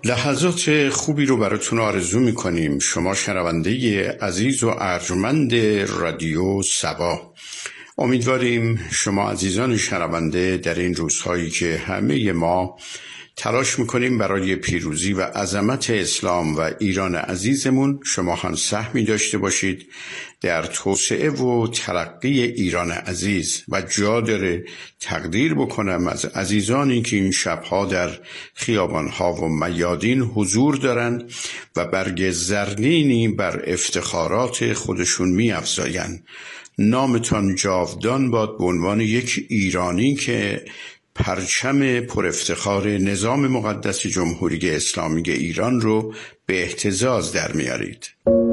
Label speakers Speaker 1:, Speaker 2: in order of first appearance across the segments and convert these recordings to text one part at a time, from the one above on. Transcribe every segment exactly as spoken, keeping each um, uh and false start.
Speaker 1: لحظات خوبی رو براتون آرزو میکنیم شما شنونده عزیز و ارجمند رادیو صبا. امیدواریم شما عزیزان شنونده در این روزهایی که همه ما تلاش میکنیم برای پیروزی و عظمت اسلام و ایران عزیزمون، شما هم سهمی داشته باشید در توسعه و ترقی ایران عزیز. و جا داره تقدیر بکنم از عزیزانی که این شبها در خیابانها و میادین حضور دارند و برگ زرینی بر افتخارات خودشون می‌افزایند. نامتان جاودان باد به عنوان یک ایرانی که پرچم پر افتخار نظام مقدس جمهوری اسلامی ایران رو به اهتزاز در میارید.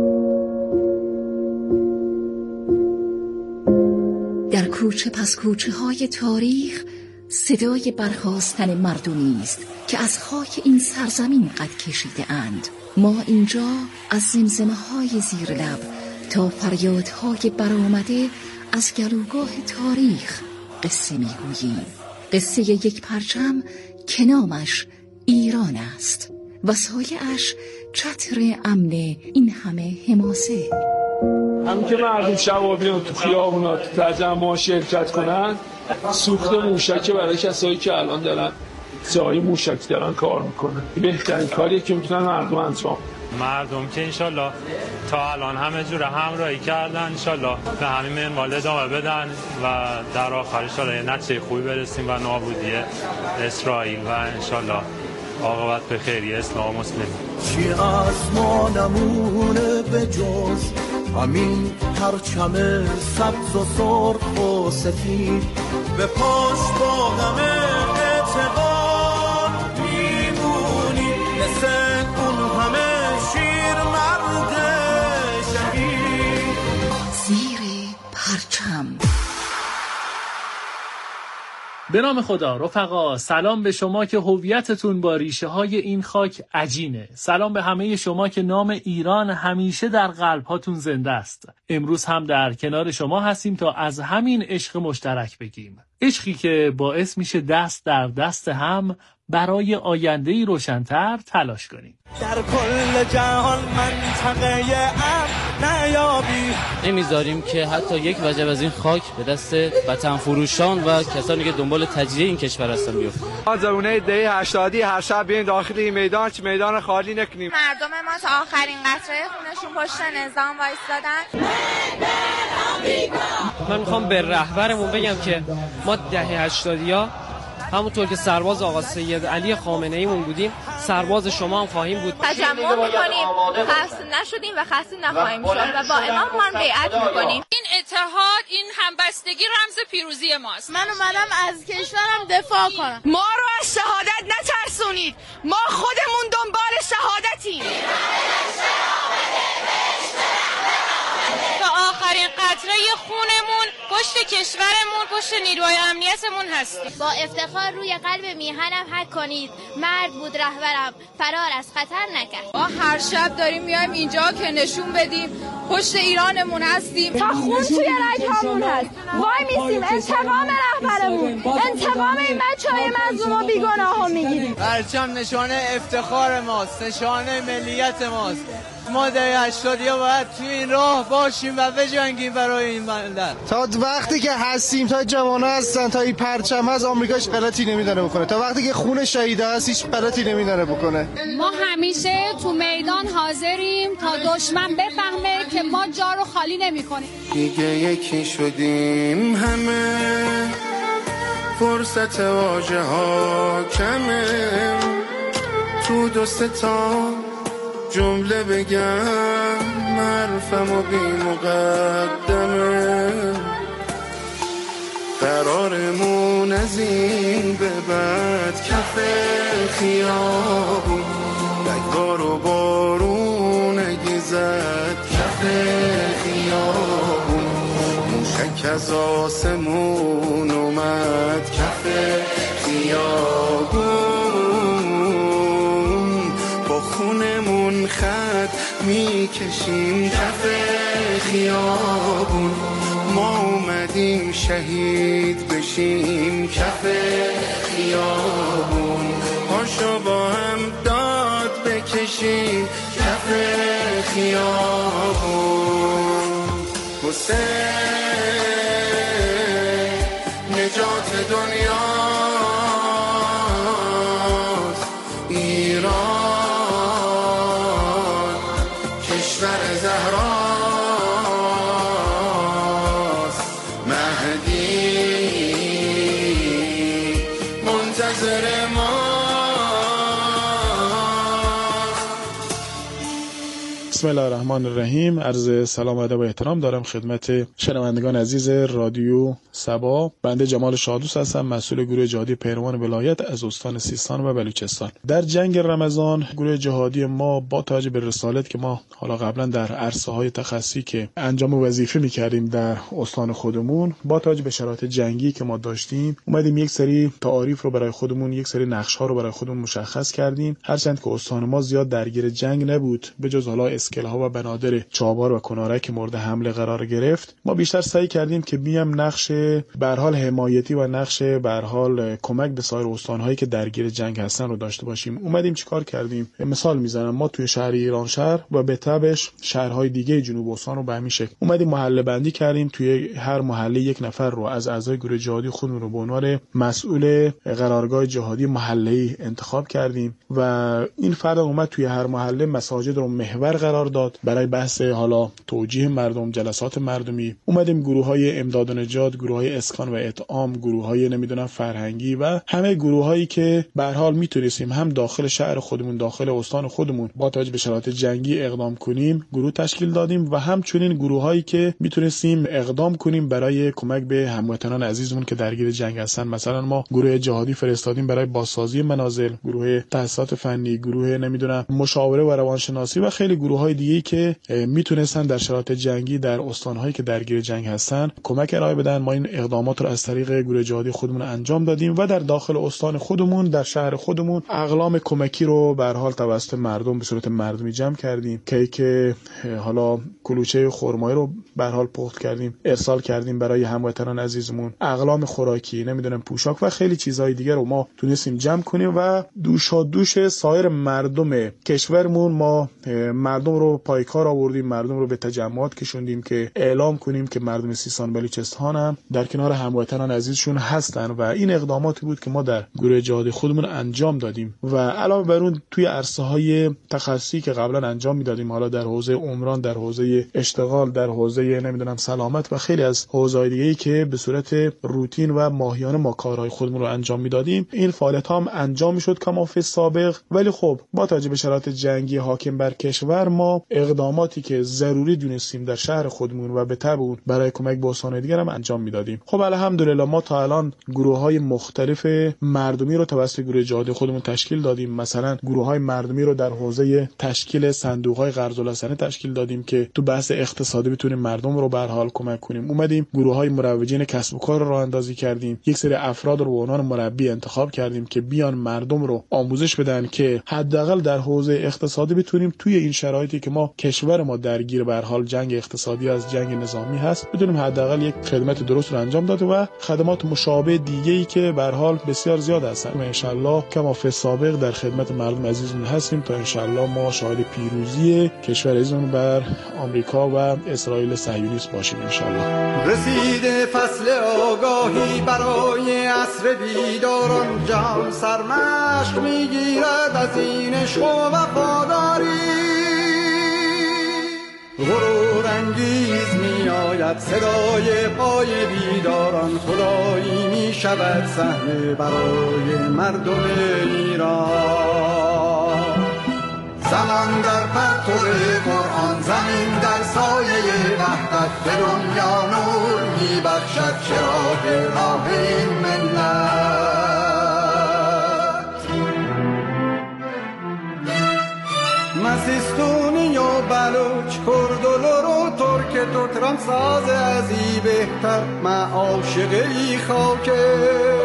Speaker 2: در کوچه پس کوچه های تاریخ صدای برخاستن مردمی است که از خاک این سرزمین قد کشیده اند. ما اینجا از زمزمه های زیر لب تا فریادهای برآمده از گلوگاه تاریخ قصه میگوییم. قصه یک پرچم که نامش ایران است و سایه‌اش چتر امن این همه حماسه.
Speaker 3: هم که مردم شب بیان تو خیابونا تو تجمع شرکت کنن، سوخت موشک برای کسایی که الان دارن جای موشک دارن کار میکنن، بهترین کاریه که میتونن مردم انجام.
Speaker 4: مردم که انشالله تا الان همه جور همراهی کردن، انشالله به همین منوال ادامه بدن و در آخر انشالله یه نتیجه خوبی برسیم و نابودی اسرائیل و انشالله عاقبت به خیری اسلام و مسلمین.
Speaker 5: چی از ما نمونه به جز همین پرچم سبز و سرخ و سفید، به پاش با غم اعتقاد میمونی مثل اون همه شیر مرد شهید.
Speaker 2: زیر پرچم.
Speaker 6: به نام خدا. رفقا سلام به شما که هویتتون با ریشه های این خاک عجینه. سلام به همه شما که نام ایران همیشه در قلب هاتون زنده است. امروز هم در کنار شما هستیم تا از همین عشق مشترک بگیم. عشقی که باعث میشه دست در دست هم برای آینده‌ای روشن‌تر تلاش کنیم.
Speaker 5: در کل جهان منطقه امن نیابی،
Speaker 7: نمیذاریم که حتی یک وجب از این خاک به دست وطن فروشان و کسانی که دنبال تجزیه این کشور هستن بیفته.
Speaker 8: آزمونه دهه هشتادی هر شب بیاین داخل این میدان چه میدان خالی نکنیم.
Speaker 9: مردم ما تا آخرین قطره خونشون پشت نظام وایسادن.
Speaker 10: من میخوام به رهبرمون بگم که ما دهه هشتادیا همونطور که سرباز آقا سید علی خامنه ایمون بودیم، سرباز شما هم خواهیم بود.
Speaker 9: تجمع میکنیم، خسته نشدیم و خسته نخواهیم شد و با امام ما بیعت میکنیم.
Speaker 11: این اتحاد، این همبستگی رمز پیروزی ماست.
Speaker 12: من اومدم از کشورم دفاع کنم.
Speaker 11: ما رو از شهادت نترسونید، ما خودمون دنبال شهادتیم. تا آخرین قطره خونمون پشت کشورمون، پشت نیروهای امنیتمون هستیم.
Speaker 12: با افتخار روی قلب میهنم حک کنید، مرد بود رهبرم، فرار از خطر نکرد.
Speaker 13: ما هر شب داریم میایم اینجا که نشون بدیم پشت ایرانمون هستیم.
Speaker 14: تا خون توی رگ‌هامون هست. وای میسیم انتقام رهبرمون، انتقام این بچهای مظلوم و بیگناهو میگیریم.
Speaker 15: پرچم نشانه افتخار ماست، نشانه ملیت ماست. ما در هشتادیا باید توی این راه باشیم و بجنگیم برای این ملت.
Speaker 16: تا وقتی که هستیم، تا جوانا هستن، تا این پرچم هست، آمریکاش غلطی نمیدونه بکنه. تا وقتی که خون شهیدا هست هیچ غلطی نمیدونه بکنه.
Speaker 17: ما همیشه تو میدان حاضریم تا دشمن بفهمه که ما جا رو خالی نمی‌کنیم.
Speaker 18: دیگه یکی شدیم همه، فرصت واژه ها کمه، تو دو سه تا جمله بگم حرفم و بی مقدمه، قرارمون از این به بعد کف خیابون، بگار و بارون اگه زد کف خیابون، موشک از آسمون اومد کف خیابون، با خونمون خط میکشیم کف خیابون، ما اومدیم شهید بشیم کف خیابون، پاشو با هم داد کشیم کف خیابون. حسین نجات دنیاست، ایران کشور زهراست، مهدی منتظر ما.
Speaker 19: بسم الله الرحمن الرحیم. عرض سلام و ادب و احترام دارم خدمت شنوندگان عزیز رادیو صبا. بنده جمال شادوست هستم، مسئول گروه جهادی پیروان ولایت از استان سیستان و بلوچستان. در جنگ رمضان گروه جهادی ما با توجه به رسالت که ما حالا قبلا در عرصه‌های تخصصی که انجام وظیفه می‌کردیم در استان خودمون، با توجه به شرایط جنگی که ما داشتیم، اومدیم یک سری تعاریف رو برای خودمون، یک سری نقش‌ها رو برای خودمون مشخص کردیم. هرچند که استان ما زیاد درگیر جنگ نبود، به جز حالا اسکل‌ها و بنادر چابار و کنارک مورد حمله قرار گرفت، ما بیشتر سعی کردیم که بیام نقش به هر حال حمایتی و نقش به هر حال کمک به سایر استان‌هایی که درگیر جنگ هستن رو داشته باشیم. اومدیم چیکار کردیم؟ مثال میزنم، ما توی شهر ایران شهر و به تبعش شهرهای دیگه جنوب استان رو به همین شکل اومدیم محله بندی کردیم. توی هر محله یک نفر رو از اعضای گروه جهادی خودمون رو به عنوان مسئول قرارگاه جهادی محله‌ای انتخاب کردیم و این فرد اومد توی هر محله مساجد رو محور قرار داد برای بحث حالا توجیه مردم، جلسات مردمی. اومدیم گروه‌های امداد و نجات، گروه‌های اسکان و اطعام، گروه‌های نمیدونم فرهنگی و همه گروه‌هایی که به هر حال میتونستیم هم داخل شهر خودمون، داخل استان خودمون با توجه به شرایط جنگی اقدام کنیم، گروه تشکیل دادیم و همچنین گروه‌هایی که میتونستیم اقدام کنیم برای کمک به هموطنان عزیزمون که درگیر جنگ هستن. مثلا ما گروه جهادی فرستادیم برای بازسازی منازل، گروه تحصیلات فنی، گروه نمیدونم مشاوره و روانشناسی و خیلی گروه‌های دیگه‌ای که میتونستن در شرایط جنگی در استان‌هایی که درگیر جنگ هستن کمک ارائه بدن. ما این اقدامات رو از طریق گروه جهادی خودمون انجام دادیم و در داخل استان خودمون، در شهر خودمون اقلام کمکی رو به هر حال توسط مردم به صورت مردمی جمع کردیم. کیک حالا کلوچه خرمایی رو به هر حال پخت کردیم، ارسال کردیم برای هموطنان عزیزمون. اقلام خوراکی، نمیدونم پوشاک و خیلی چیزهای دیگه رو ما تونستیم جمع کنیم و دوشا دوش سایر مردم کشورمون ما مردم رو پایکار آوردیم، مردم رو به تجمعات کشوندیم که اعلام کنیم که مردم سیستان بلوچستان هم در کنار هموطنان عزیزشون هستن و این اقداماتی بود که ما در گروه جهادی خودمون انجام دادیم. و علاوه بر اون توی عرصه‌های تخصصی که قبلا انجام میدادیم، حالا در حوزه عمران، در حوزه اشتغال، در حوزه نمیدونم سلامت و خیلی از حوزه‌های دیگه‌ای که به صورت روتین و ماهیانه ما کارهای خودمون رو انجام میدادیم، این فعالیت هم انجام میشد کما فی سابق. ولی خب با توجه به شرایط جنگی حاکم بر کشور ما اقداماتی که ضروری دونستیم در شهر خودمون و به تبع اون برای کمک به استان‌های دیگر هم انجام میدادیم. خب الحمدلله ما تا الان گروه‌های مختلف مردمی رو توسط گروه جهادی خودمون تشکیل دادیم. مثلا گروه‌های مردمی رو در حوزه تشکیل صندوق‌های قرض الحسنه تشکیل دادیم که تو بحث اقتصادی بتونیم مردم رو به هر حال کمک کنیم. اومدیم گروه‌های مروجین کسب و کار رو راه اندازی کردیم. یک سری افراد رو به عنوان مربی انتخاب کردیم که بیان مردم رو آموزش بدن که حداقل در حوزه اقتصادی بتونیم توی این شرایطی که ما کشور ما درگیر به هر حال جنگ اقتصادی از جنگ نظامی هست، بتونیم حداقل یک خدمت درست رو انجام داده و خدمات مشابه دیگه‌ای که به هر حال بسیار زیاد هستن و ان شاء الله کما فی سابق در خدمت مردم عزیزمون هستیم تا ان شاء الله ما شاهد پیروزی کشور عزیزمون بر آمریکا و اسرائیل صهیونیست باشیم ان شاء الله.
Speaker 5: رسیده فصل آگاهی برای عصر بیداران، جهان سرمشق میگیرد از این عشق و وفاداری. غرور انگیز می آید صدای پای بیداران، خدایی می شود صحنه برای مردم ایران. زمان در پرتو قرآن، زمین در سایه وحدت، به دنیا نور می بخشد چراغ راه این ملت. مسیستونی و بلوچ، کرد و لور و ترک ترکان ساز ازی بهتر، من عاشق ای خاکه.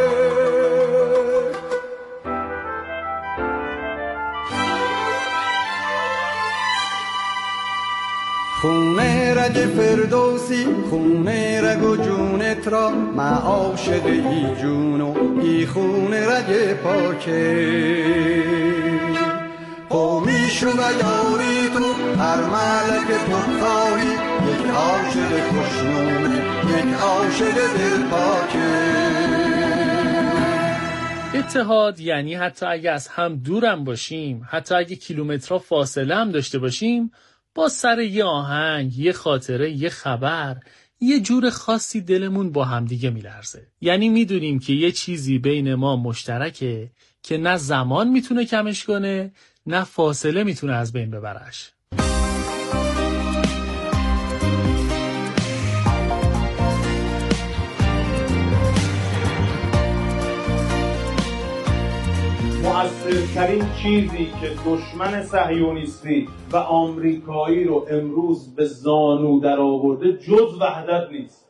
Speaker 5: خونه رگ فردوسی، خونه رگ و جونت را، من عاشق ای جون و ای خونه رگ پاکه. قومیشو نیاری تو هر ملک تو خواهی، یک عاشق خوشنومه یک عاشق دلپاکه.
Speaker 6: اتحاد یعنی حتی اگه از هم دورم باشیم، حتی اگه کیلومترها فاصله هم داشته باشیم، با سر یه آهنگ، یه خاطره، یه خبر، یه جور خاصی دلمون با همدیگه میلرزه. یعنی میدونیم که یه چیزی بین ما مشترکه که نه زمان میتونه کمش کنه، نه فاصله میتونه از بین ببرش.
Speaker 20: مؤثرترین چیزی که دشمن صهیونیستی و آمریکایی رو امروز به زانو در آورده جز وحدت نیست.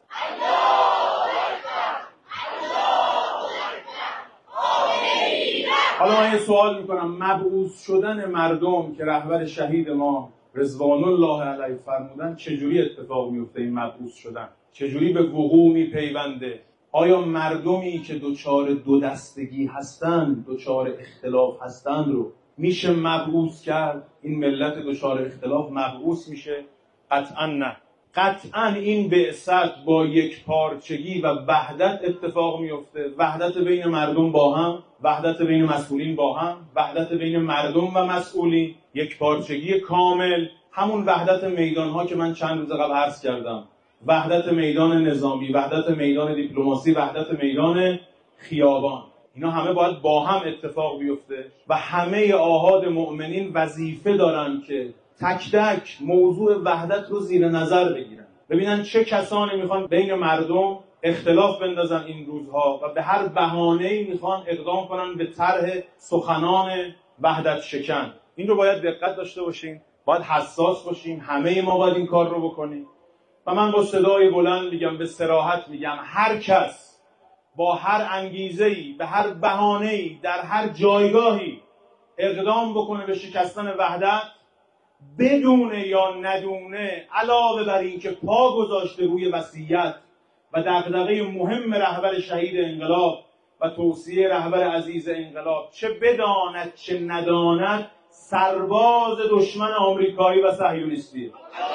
Speaker 20: حالا من یه سوال میکنم، مبعوث شدن مردم که رهبر شهید ما رضوان الله علیه فرمودن چجوری اتفاق میفته؟ این مبعوث شدن چجوری به وقوع میپیونده؟ آیا مردمی که دوچار دو دستگی هستند، دوچار اختلاف هستند رو میشه مبعوث کرد؟ این ملت دوچار اختلاف مبعوث میشه؟ قطعا نه. قطعا این بعثت با یک پارچگی و وحدت اتفاق میفته. وحدت بین مردم با هم، وحدت بین مسئولین با هم، وحدت بین مردم و مسئولین، یک پارچگی کامل، همون وحدت میدانها که من چند روز قبل عرض کردم، وحدت میدان نظامی، وحدت میدان دیپلماسی، وحدت میدان خیابان، اینا همه باید با هم اتفاق بیفته و همه آحاد مؤمنین وظیفه دارن که تک تک موضوع وحدت رو زیر نظر بگیرن، ببینن چه کسانی میخوان بین مردم اختلاف بندازن این روزها و به هر بهانه‌ای میخوان اقدام کنن به طرح سخنان وحدت شکن. این رو باید دقت داشته باشیم، باید حساس باشیم، همه ما باید این کار رو بکنیم. و من با صدای بلند میگم، به صراحت میگم، هر کس با هر انگیزه‌ای، به هر بهانه‌ای، در هر جایگاهی اقدام بکنه به شکستن وحدت، بدونه یا ندونه، علاوه بر این که پا گذاشته روی وصیت و دغدغه مهم رهبر شهید انقلاب و توصیه رهبر عزیز انقلاب، چه بداند چه نداند، سرباز دشمن آمریکایی و صهیونیستیه.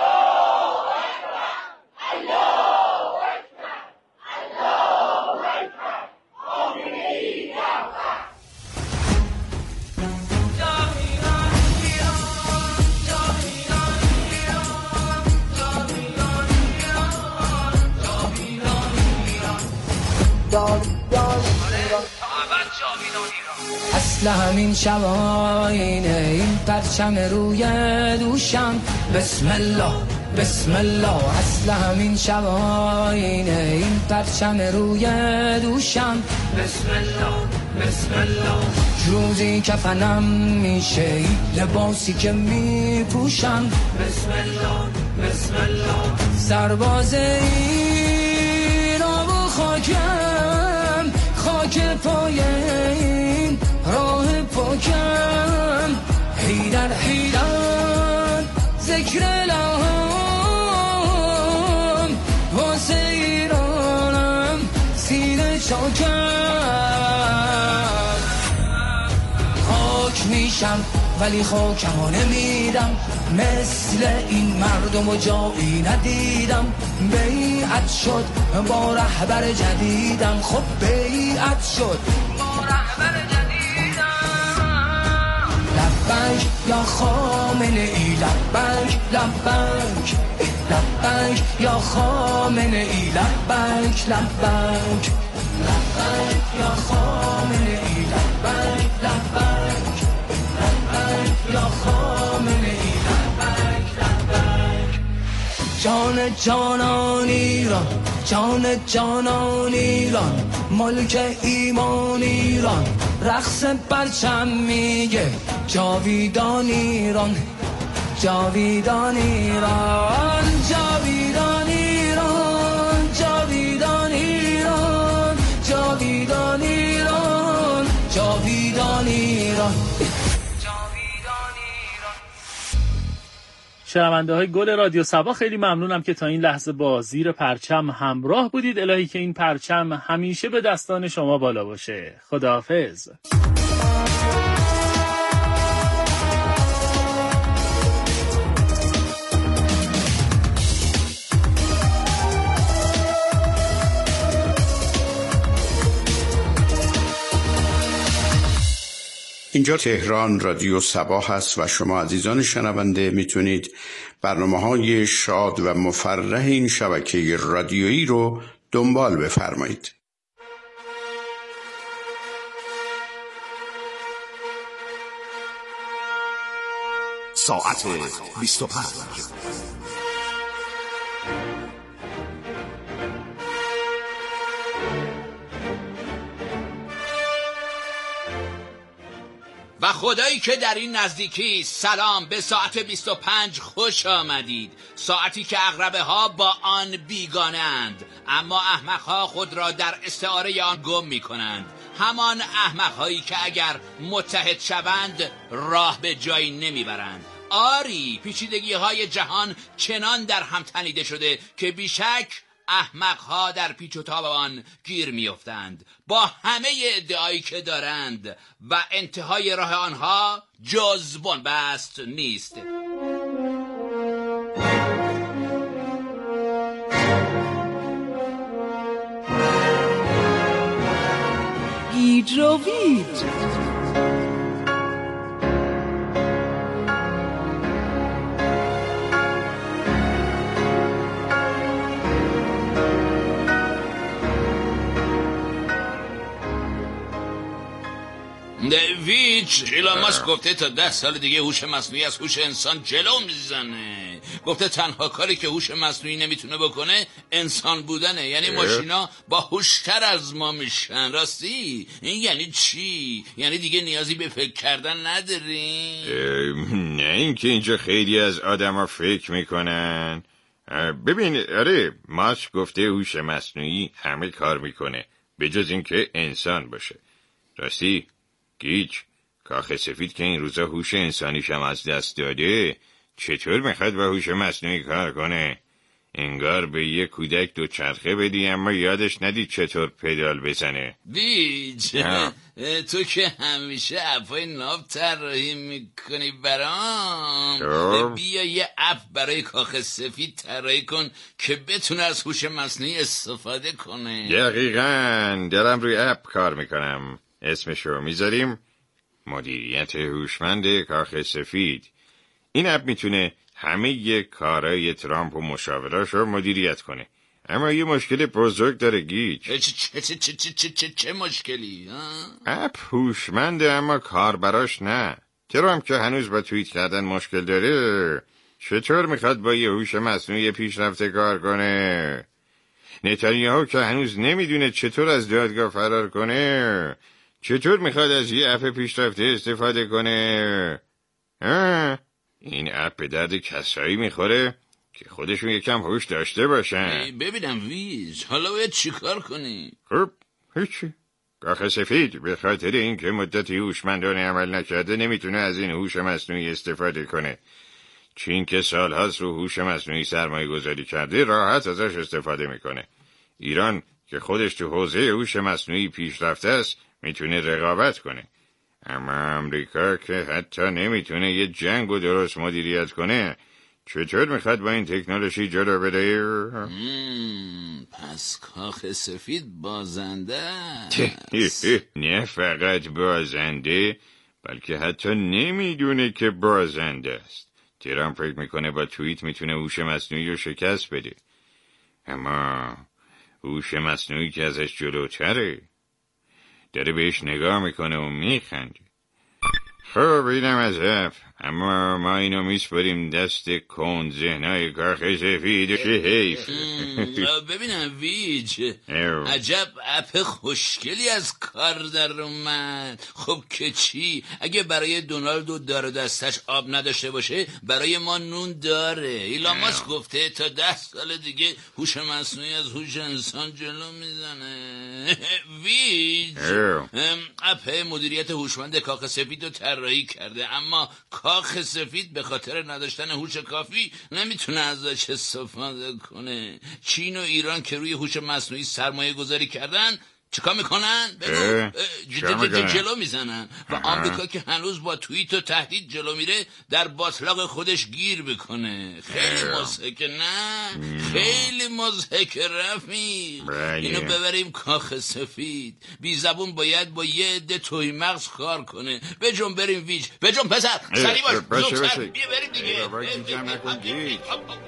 Speaker 21: اصل همین شواینه این پرچم روی دوشم، بسم الله بسم الله. اصل همین شواینه این پرچم روی دوشم، بسم الله بسم الله. روزی کفنم میشه این لباسی که میپوشم، بسم الله بسم الله. سرباز این آب و خاکم، خاک پای این راه پاکم، حیدر حیدر ذکر الهام، واسه ایرانم سینه چاکم. خاک میشم ولی خاکمو نمیدم، مثل این مردم و جایی ندیدم. بیعت شد با رهبر جدیدم، خب بیعت شد با رهبر جدیدم. لبک یا خامنه ای، لبک لبک لبک یا خامنه ای، لبک لبک لبک یا خامنه ای، لبک لبک لبک یا خامنه ای، لبک لبک. جان جانان ایران، جان جانان ایران، ملک ایمان ایران، رقص پرچم میگه جاویدان ایران، جاویدان ایران، جاویدان ایران، جاویدان ایران، جاویدان ایران، جاویدان ایران.
Speaker 6: شنونده های گل رادیو صبا، خیلی ممنونم که تا این لحظه با زیر پرچم همراه بودید. الهی که این پرچم همیشه به دستان شما بالا باشه. خداحافظ.
Speaker 1: اینجا تهران رادیو صبا هست و شما عزیزان شنونده میتونید برنامه‌های شاد و مفرح این شبکه رادیویی رو دنبال بفرمایید.
Speaker 22: ساعت بیست و پنج.
Speaker 23: و خدایی که در این نزدیکی، سلام به ساعت بیست و پنج خوش آمدید. ساعتی که عقربه ها با آن بیگانه اند، اما احمق ها خود را در استعاره آن گم می کنند. همان احمق هایی که اگر متحد شوند راه به جایی نمی برند. آری، پیچیدگی های جهان چنان در هم تنیده شده که بیشک احمق‌ها در پیچ و تاب آن گیر می‌افتند، با همه ادعایی که دارند و انتهای راه آنها جز بنبست نیست.
Speaker 24: گیج و ویج.
Speaker 23: ویچ ایلان ماسک گفته تا ده سال دیگه هوش مصنوعی از هوش انسان جلو میزنه. گفته تنها کاری که هوش مصنوعی نمیتونه بکنه انسان بودنه، یعنی ماشینا با هوشتر از ما میشن. راستی این یعنی چی؟ یعنی دیگه نیازی به فکر کردن نداریم؟
Speaker 25: نه اینکه اینجا خیلی از آدما فکر میکنن. ببین، آره ماسک گفته هوش مصنوعی همه کار میکنه به جز اینکه انسان باشه. راستی گیج، کاخ سفید که این روزا هوش انسانیش هم از دست داده، چطور میخواد با هوش مصنوعی کار کنه؟ انگار به یه کودک دو چرخه بدی اما یادش ندی چطور پدال بزنه.
Speaker 23: بیج تو که همیشه اپای ناب طراحی میکنی برام، بیا یه اپ برای کاخ سفید طراحی کن که بتونه از هوش مصنوعی استفاده کنه.
Speaker 25: دقیقاً دارم روی اپ کار میکنم. اسمشو میذاریم مدیریت هوشمند کاخ سفید. این اپ میتونه همه ی کارهای ترامپ و مشاوراشو مدیریت کنه. اما یه مشکل بزرگ داره گیج.
Speaker 23: چه چه چه چه چه چه چه مشکلی؟
Speaker 25: اپ هوشمنده اما کاربراش نه. ترامپ که هنوز با توییت کردن مشکل داره، چطور میخواد با یه هوش مصنوعی پیشرفته کار کنه؟ نتانیاهو که هنوز نمیدونه چطور از دادگاه فرار کنه، چطور میخواد از یه اپ پیشرفته استفاده کنه؟ آه، این اپ به درد کسایی میخوره که خودشون یکم هوش داشته باشن.
Speaker 23: ببینم ویز، حالا باید چی کار کنی؟
Speaker 25: خب هیچی. کاخ سفید به خاطر این که مدتی هوشمندانه عمل نکرده نمیتونه از این هوش مصنوعی استفاده کنه. چین که سالهاست رو هوش مصنوعی سرمایه گذاری کرده راحت ازش استفاده میکنه. ایران که خودش تو حوزه هوش مصنوعی پیشرفته است میتونه رقابت کنه. اما امریکا که حتی نمیتونه یه جنگ رو درست مدیریت کنه، چطور میخواد با این تکنولوژی جلو بره؟
Speaker 23: پس کاخ سفید بازنده است.
Speaker 25: نه فقط بازنده، بلکه حتی نمیدونه که بازنده است. ترامپ فکر میکنه با توییت میتونه هوش مصنوعی رو شکست بده، اما هوش مصنوعی که ازش جلوتره داره بهش نگاه میکنه و میخنده. خب اینم از اپ، اما ما اینو میسپاریم دست کند ذهنای کاخ سفید. چه حیف.
Speaker 23: ببینم ویج، عجب اپ خوشگلی از کار در اومد. خب که چی؟ اگه برای دونالد و دار دستش آب نداشته باشه، برای ما نون داره. ایلان ماسک گفته تا ده سال دیگه هوش مصنوعی از هوش انسان جلو میزنه. ویج، اپ مدیریت هوشمند کاخ سفید رو طراحی کرده، اما کاخ سفید به خاطر نداشتن هوش کافی نمیتونه ازش استفاده کنه. چین و ایران که روی هوش مصنوعی سرمایه گذاری کردن، چیکار میکنن؟ بگو. جلو میزنن و آمریکا که هنوز با توییت و تهدید جلو میره در باطلاق خودش گیر بکنه. خیلی مضحکه نه؟ خیلی مضحکه رفیق. اینو ببریم کاخ سفید. بی زبون باید با یه عده توی مغز کار کنه. بجون بریم ویج. بجون پسر سری باش. زودتر بیا بریم دیگه.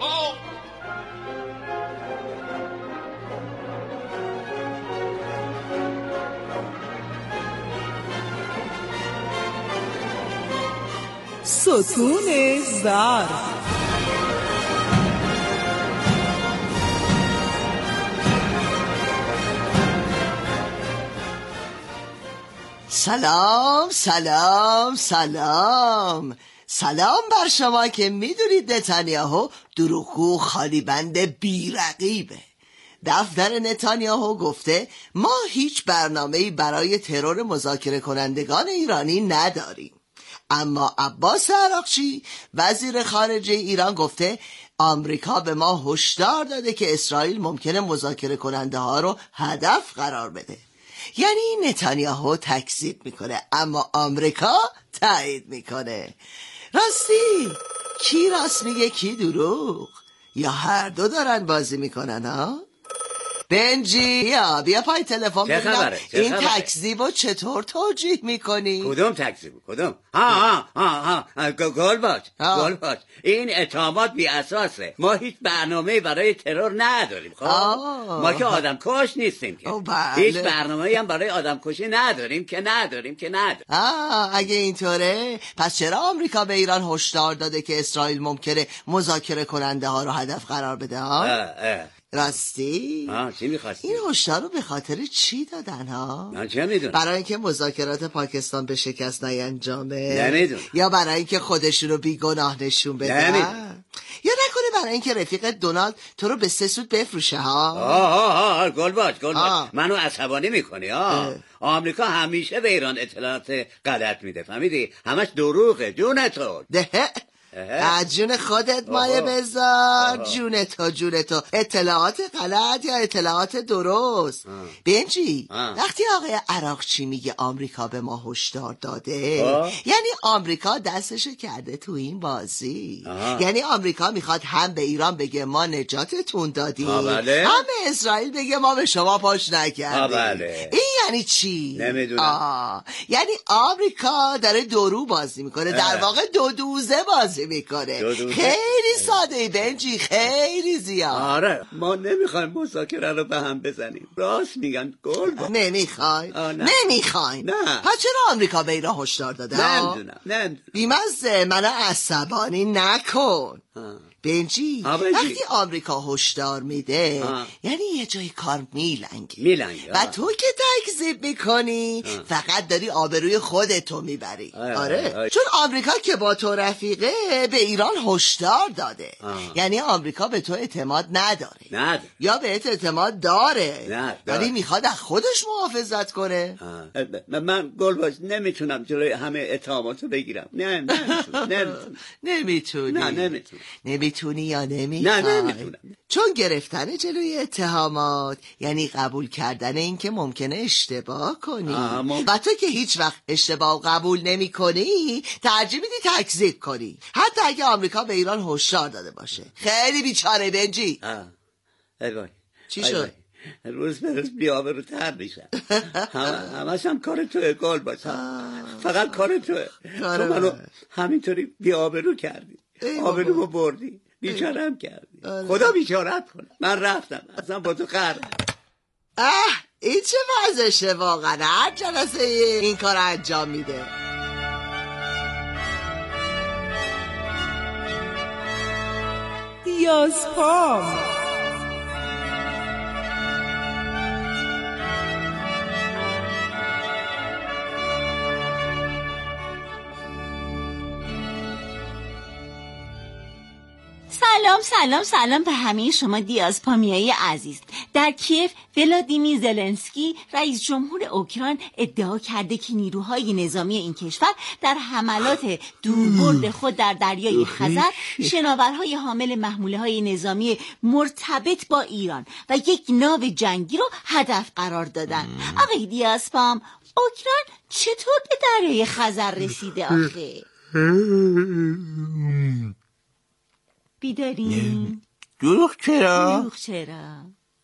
Speaker 24: ستون زرد.
Speaker 2: سلام سلام سلام سلام بر شما که میدونید نتانیاهو دروغگو خالی بند بیرقیبه. دفتر نتانیاهو گفته ما هیچ برنامه‌ای برای ترور مذاکره کنندگان ایرانی نداریم. اما عباس عراقچی وزیر خارجه ایران گفته آمریکا به ما هشدار داده که اسرائیل ممکنه مذاکره کننده ها رو هدف قرار بده. یعنی نتانیاهو تکذیب میکنه اما آمریکا تایید میکنه. راستی کی راست میگه کی دروغ؟ یا هر دو دارن بازی میکنن ها؟ بنجی بیا بیا پای تلفن ببینم این تکذیبو چطور توجیه میکنی؟
Speaker 3: کدوم تکذیبو؟ کدوم؟ ها ها ها ها گل باش گل باش. این اتهامات بی اساسه. ما هیچ برنامه‌ای برای ترور نداریم. خب ما که آدم کش نیستیم که. هیچ برنامه‌ای هم برای آدم کشی نداریم که نداریم که نداریم.
Speaker 2: آه اگه اینطوره پس چرا آمریکا به ایران هشدار داده که اسرائیل ممکنه مذاکره کننده ها رو هدف قرار بده ها؟
Speaker 3: اه اه.
Speaker 2: راستی؟
Speaker 3: آه چی می‌خواستی؟
Speaker 2: این هشدار رو به خاطر چی دادن ها؟
Speaker 3: من چه میدونم؟
Speaker 2: برای اینکه مذاکرات پاکستان به شکست نینجامه؟
Speaker 3: نمیدونم.
Speaker 2: یا برای اینکه خودشون رو بیگناه نشون بدن؟
Speaker 3: نمیدونم.
Speaker 2: یا نکنه برای اینکه رفیق دونالد تو رو به سه سود بفروشه ها؟
Speaker 3: آه آه آه گل باش گل باش. منو عصبانی میکنی ها. آمریکا همیشه به ایران اطلاعات غلط میده فهمیدی؟ همش دروغه جون تو.
Speaker 2: ده از جون خودت مایه بذار. جون تو جون تو اطلاعات غلط یا اطلاعات درست؟ بنجی وقتی آقای عراقچی میگه آمریکا به ما هشدار داده آه. یعنی آمریکا دستشو کرده تو این بازی آه. یعنی آمریکا میخواد هم به ایران بگه ما نجاتتون دادیم بله. هم به اسرائیل بگه ما به شما پاش نکردیم بله. این یعنی چی؟
Speaker 3: نمیدونم.
Speaker 2: یعنی آمریکا داره دورو بازی میکنه اه. در واقع دو دوزه بازی میکنه. خیلی ساده بنجی خیلی زیاد.
Speaker 3: آره ما نمیخوایم مذاکره رو به هم بزنیم. راست میگن گل با
Speaker 2: نمیخوای نمیخوای نه پس چرا آمریکا به ایران هشدار داده؟
Speaker 3: نمیدونم نمیدونم
Speaker 2: بیمزه منو عصبانی نکن بنجی وقتی آمریکا هشدار میده آه. یعنی یه جای کار میلنگه
Speaker 3: میلنگه
Speaker 2: و تو که تکذیب میکنی آه. فقط داری آبروی خودتو میبری آه. آره آه. چون آمریکا که با تو رفیقه به ایران هشدار داده آه. یعنی آمریکا به تو اعتماد نداره
Speaker 3: نداره
Speaker 2: یا بهت اعتماد داره
Speaker 3: نداره
Speaker 2: ولی میخواد از خودش محافظت کنه.
Speaker 3: من گل باش نمیتونم جلوی همه اتهاماتو بگیرم. نه نمیتونم
Speaker 2: نمیتونی
Speaker 3: نه نمیتونم
Speaker 2: نمیتونی یا نمیخوای؟
Speaker 3: نه نمیتونم.
Speaker 2: چون گرفتن جلوی اتهامات یعنی قبول کردن این که ممکنه اشتباه کنی آه و تو که هیچ وقت اشتباه قبول نمی کنی ترجیح میدی تکذیب کنی حتی اگه آمریکا به ایران هشدار داده باشه. خیلی بیچاره بنجی.
Speaker 3: آه ای وای
Speaker 2: چی شد؟
Speaker 3: روز به روز بی‌آبرو تر میشن. همش هم کار توه گل باش. فقط کار توه. تو منو همینطوری بی‌آبرو کردی. آبرومو بردی. بیچاره‌ام کردی. خدا بیچاره‌ت کنه. من رفتم. اصلا با تو قهرم.
Speaker 2: اه این چه وضعشه واقعا؟ هر جلسه این کار انجام میده.
Speaker 24: دیازپام
Speaker 4: سلام سلام سلام به همه شما دیازپامیای عزیز. در کیف ولادیمیر زلنسکی رئیس جمهور اوکراین ادعا کرده که نیروهای نظامی این کشور در حملات دوربرد خود در دریای خزر شناورهای حامل محموله‌های نظامی مرتبط با ایران و یک ناو جنگی رو هدف قرار دادن. آقای دیاسپام، اوکراین چطور به دریای خزر رسیده آخه؟ بیدارین؟
Speaker 3: دروغ چرا؟
Speaker 4: دروغ چرا؟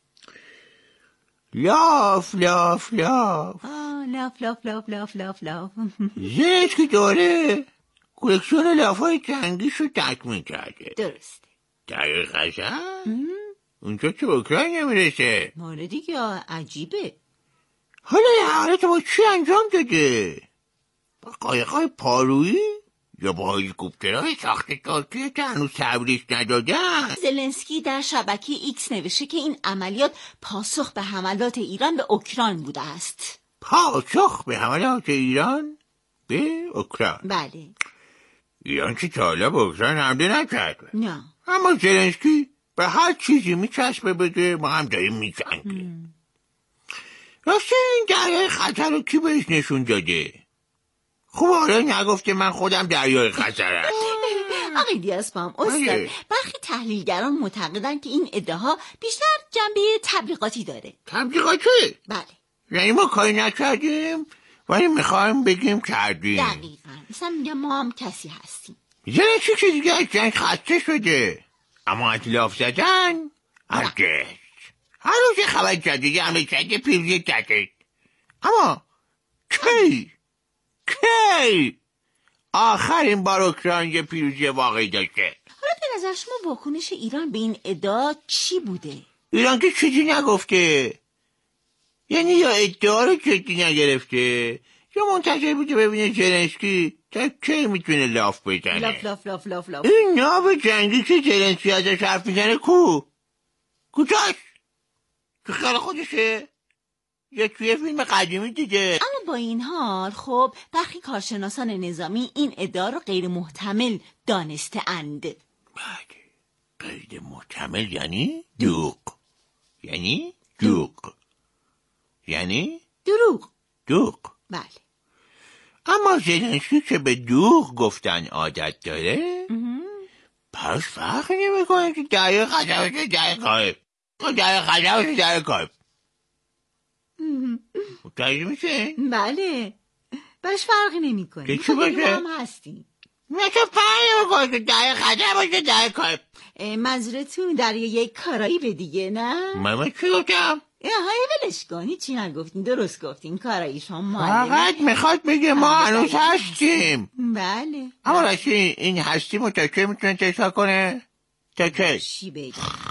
Speaker 3: لاف لاف لاف
Speaker 4: آه لاف لاف لاف لاف لاف لاف
Speaker 3: زلنسکی داره کلکسیون لاف های جنگیش رو تکمیل کرده.
Speaker 4: درسته.
Speaker 3: دریای خزر؟ اونجا که اوکراین نمیرسه.
Speaker 4: ماره دیگه عجیبه.
Speaker 3: حالا این حالت با چی انجام داده؟ با قایق‌های پارویی؟ یا با هلیکوپترهای ساخت ترکیه که هنوز تبریز ندادن؟
Speaker 4: زلنسکی در شبکه ایکس نوشته که این عملیات پاسخ به حملات ایران به اوکراین بوده است.
Speaker 3: پاسخ به حملات ایران به اوکراین؟
Speaker 4: بله.
Speaker 3: ایران که تا حالا به اوکراین حمله نکرده.
Speaker 4: نه.
Speaker 3: اما زلنسکی به هر چیزی میچسبه بگه ما هم داریم میجنگیم. راسته این دریای خطر رو کی بهش نشون داده؟ خوب حالا نگفته من خودم دریای خطرم.
Speaker 4: آقای دیاسپام استاد، برخی تحلیلگران معتقدند که این ادعاها بیشتر جنبه تبلیغاتی داره.
Speaker 3: تبلیغاتی؟
Speaker 4: بله.
Speaker 3: یعنی ما کاری نکردیم ولی میخوایم بگیم کردیم.
Speaker 4: دقیقاً. مثلا میگم ما هم کسی هستیم.
Speaker 3: زلنسکی که دیگه از جنگ خسته شده، اما از لاف زدن هرگز. هر روز خبر جدیدی همه کرده پیروزی کرده. اما کی؟ کی؟ آخرین بار اوکراین یه پیروزی واقعی داشته.
Speaker 4: حالا به نظر شما واکنش ایران به این ادعا چی بوده؟
Speaker 3: ایران که چیزی نگفته، یعنی یا ادعا رو جدی نگرفته یا منتظر بوده ببینه زلنسکی تا کی میتونه لاف بزنه.
Speaker 4: لاف لاف لاف لاف لاف.
Speaker 3: این ناو جنگی که زلنسکی ازش حرف میزنه کو؟ کجاست؟ تو خیال خودشه؟ یا توی فیلم قدیمی دیگه؟
Speaker 4: اما با این حال خب برخی کارشناسان نظامی این ادعا رو غیر محتمل دانسته اند.
Speaker 3: بله. غیر محتمل یعنی دروغ. یعنی دروغ. یعنی
Speaker 4: دروغ.
Speaker 3: دروغ.
Speaker 4: بله.
Speaker 3: اما زلنسکی که به دروغ گفتن عادت داره پس فرقی نمیکنه که دریای خزر باشه دریای کارب. دریای خزر باشه دریای کارب. متوجه میشه؟
Speaker 4: بله. بهش فرقی نمیکنه.
Speaker 3: که چی باشه؟
Speaker 4: ما هم هستیم.
Speaker 3: مثل فرقی نمیکنه که دریای خزر باشه دریای کارب.
Speaker 4: منظورتون دریای کارائیب دیگه نه؟
Speaker 3: من چی گفتم؟
Speaker 4: های ولش کنی چی نگفتین، درست گفتین. کارایی شما معلمه.
Speaker 3: فقط میخواد بگه ما هنوز هستیم.
Speaker 4: بله.
Speaker 3: اما راستی این هستیم و تا که میتونه تشکر کنه؟ تا که؟
Speaker 4: چی بگه؟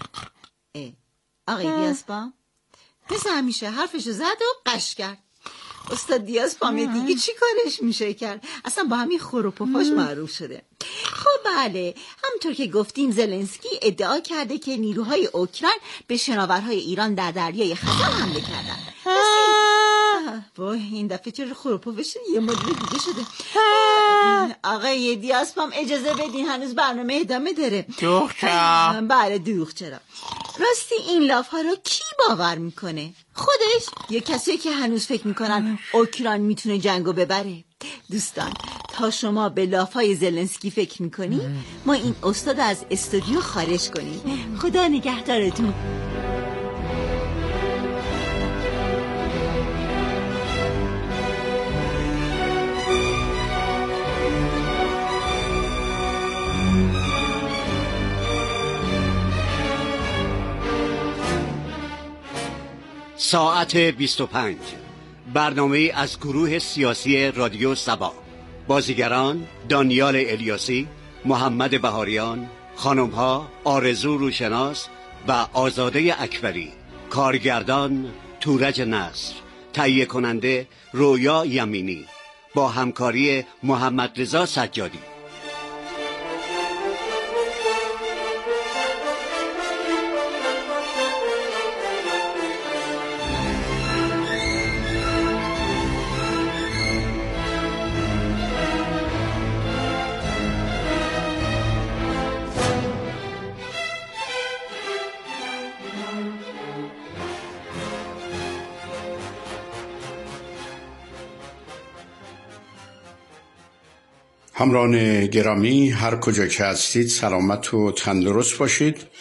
Speaker 4: آقای دیاسپام مثل همیشه حرفشو زد و قش کرد. استاد دیاسپام دیگه چی کارش میشه کرد؟ اصلا با همین خور و پفاش معروف شده. خب بله، همونطور که گفتیم زلنسکی ادعا کرده که نیروهای اوکراین به شناورهای ایران در دریای خزر حمله کردن. وای این دفعه چرا خور و پفش یه مدل دیگه شده. آقای دیاسپام اجازه بدین هنوز برنامه ادامه داره.
Speaker 3: دروغ چرا؟
Speaker 4: بله دروغ چرا. راستی این لاف ها رو کی باور میکنه؟ خودش یا کسی که هنوز فکر میکنن اوکراین میتونه جنگو ببره؟ دوستان تا شما به لاف های زلنسکی فکر میکنی ما این استاد از استودیو خارج کنیم. خدا نگهدارتون.
Speaker 7: ساعت بیست و پنج برنامه از گروه سیاسی رادیو سبا. بازیگران دانیال الیاسی، محمد بهاریان، خانمها آرزو روشناس و آزاده اکبری، کارگردان تورج نصر، تهیه کننده رویا یمینی با همکاری محمد رضا سجادی.
Speaker 1: همراهان گرامی، هر کجا که هستید سلامت و تندرست باشید.